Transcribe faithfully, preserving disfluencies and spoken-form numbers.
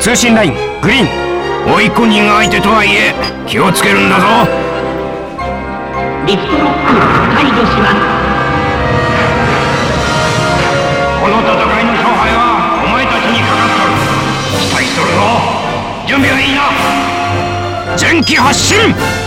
通信ライングリーン。 追い込人が相手とはいえ気をつけるんだぞ。 リフトロック解除します。 この戦いの勝敗はお前たちにかかっとる。期待しとるぞ。準備はいいな。 前期発進。